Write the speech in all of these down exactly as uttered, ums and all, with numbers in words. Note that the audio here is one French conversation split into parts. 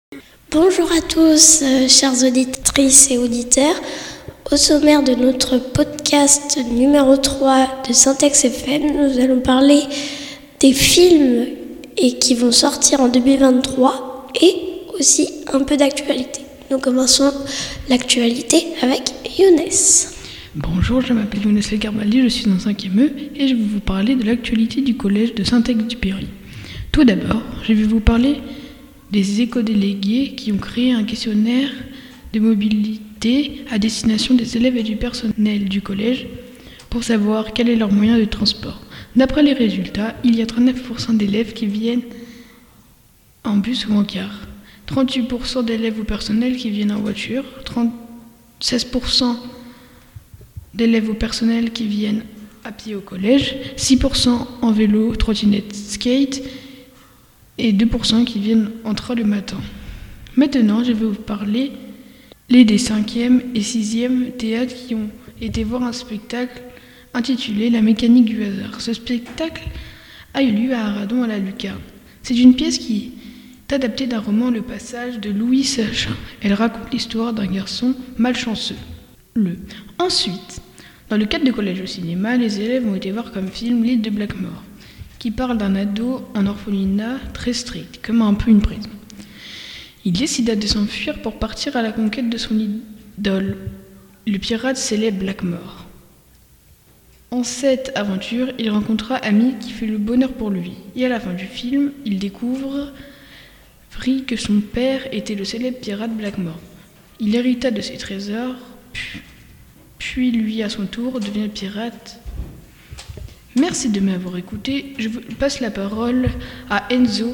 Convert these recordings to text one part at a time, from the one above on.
Bonjour à tous, euh, chères auditrices et auditeurs. Au sommaire de notre podcast numéro trois de Syntex F M, nous allons parler des films et qui vont sortir en deux mille vingt-trois et aussi un peu d'actualité. Nous commençons l'actualité avec Younes. Bonjour, je m'appelle Younes Le Garbaldi, je suis en cinquième E et je vais vous parler de l'actualité du collège de Saint-Exupéry. Tout d'abord, je vais vous parler des éco-délégués qui ont créé un questionnaire de mobilité à destination des élèves et du personnel du collège pour savoir quel est leur moyen de transport. D'après les résultats, il y a trente-neuf pour cent d'élèves qui viennent en bus ou en car, trente-huit pour cent d'élèves ou personnel qui viennent en voiture, seize pour cent d'élèves ou personnel qui viennent à pied au collège, six pour cent en vélo, trottinette, skate et deux pour cent qui viennent en train le matin. Maintenant, je vais vous parler les des cinquième et sixième théâtres qui ont été voir un spectacle intitulé La mécanique du hasard. Ce spectacle a eu lieu à Arradon à la Lucarne. C'est une pièce qui est adaptée d'un roman Le Passage de Louis Sachin. Elle raconte l'histoire d'un garçon malchanceux. Le. Ensuite, dans le cadre de collège au cinéma, les élèves ont été voir comme film L'île de Blackmore, qui parle d'un ado en orphelinat très strict, comme un peu une prison. Il décida de s'enfuir pour partir à la conquête de son idole, le pirate célèbre Blackmore. En cette aventure, il rencontra Amy qui fait le bonheur pour lui. Et à la fin du film, il découvre que son père était le célèbre pirate Blackmore. Il hérita de ses trésors, puis lui, à son tour, devient pirate. Merci de m'avoir écouté. Je vous passe la parole à Enzo.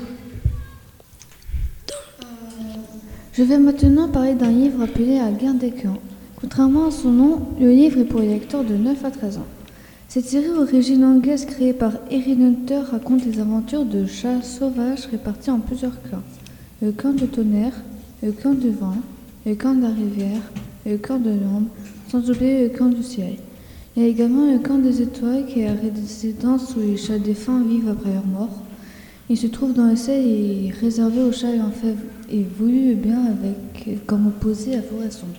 Je vais maintenant parler d'un livre appelé La guerre des clans. Contrairement à son nom, le livre est pour les lecteurs de neuf à treize ans. Cette série d'origine anglaise créée par Erin Hunter raconte les aventures de chats sauvages répartis en plusieurs clans. Le clan de tonnerre, le clan du vent, le clan de la rivière, le clan de l'ombre, sans oublier le clan du ciel. Il y a également le camp des étoiles qui est la résidence où les chats défunts vivent après leur mort. Il se trouve dans le ciel et est réservé aux chats ayant fait et voulu le bien avec comme opposé à la forêt sombre.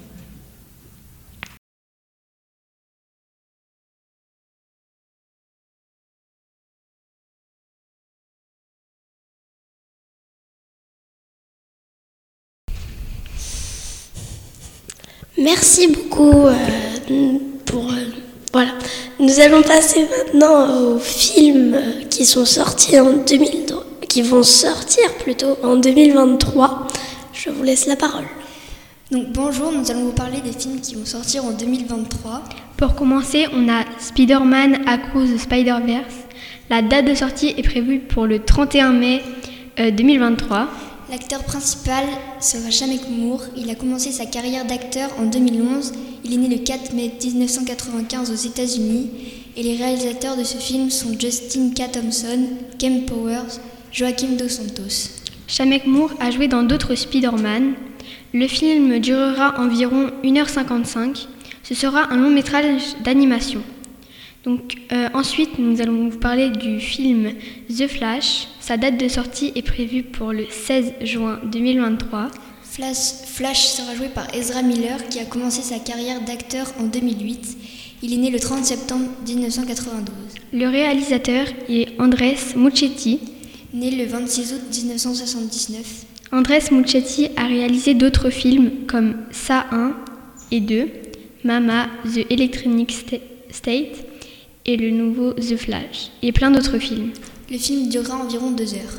Merci beaucoup euh, pour... Euh, voilà. Nous allons passer maintenant aux films qui sont sortis en deux mille, qui vont sortir plutôt en deux mille vingt-trois. Je vous laisse la parole. Donc bonjour, nous allons vous parler des films qui vont sortir en deux mille vingt-trois. Pour commencer, on a Spider-Man Across the Spider-Verse. La date de sortie est prévue pour le trente et un mai deux mille vingt-trois. L'acteur principal sera Shameik Moore. Il a commencé sa carrière d'acteur en deux mille onze. Il est né le quatre mai dix-neuf cent quatre-vingt-quinze aux États-Unis. Et les réalisateurs de ce film sont Justin K. Thompson, Ken Powers, Joaquim Dos Santos. Shameik Moore a joué dans d'autres Spider-Man. Le film durera environ une heure cinquante-cinq. Ce sera un long métrage d'animation. Donc, euh, ensuite, nous allons vous parler du film The Flash. Sa date de sortie est prévue pour le seize juin deux mille vingt-trois. Flash, Flash sera joué par Ezra Miller, qui a commencé sa carrière d'acteur en deux mille huit. Il est né le trente septembre dix-neuf cent quatre-vingt-douze. Le réalisateur est Andrés Muschietti. Né le vingt-six août dix-neuf cent soixante-dix-neuf. Andrés Muschietti a réalisé d'autres films comme Ça un et deux, Mama, The Electronic State et le nouveau The Flash, et plein d'autres films. Le film durera environ deux heures.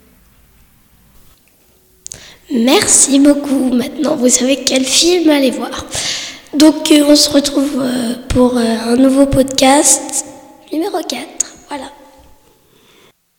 Merci beaucoup. Maintenant, vous savez quel film aller voir. Donc, euh, on se retrouve euh, pour euh, un nouveau podcast numéro quatre.